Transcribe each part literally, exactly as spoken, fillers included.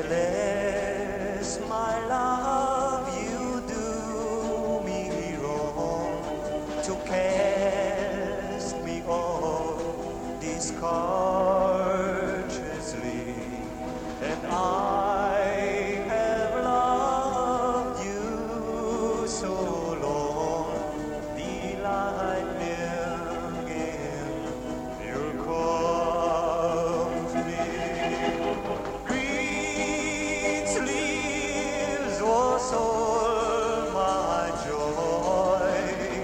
Careless, my love, you do me wrong to cast me off discourteously, and I have loved you so long, delighting in your company. Green sleeves was all my joy.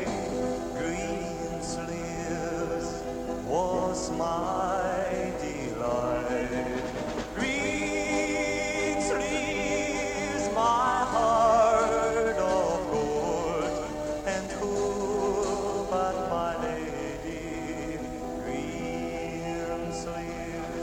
Green sleeves was my delight. Green sleeves, my heart of gold, and who but my lady? Green sleeves.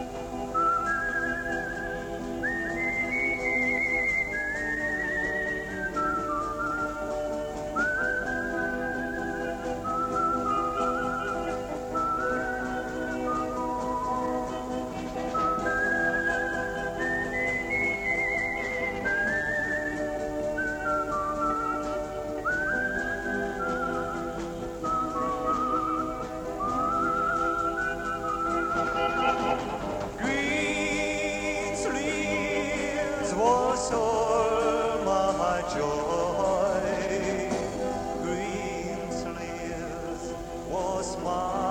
Green sleeves was all my joy. Green sleeves was my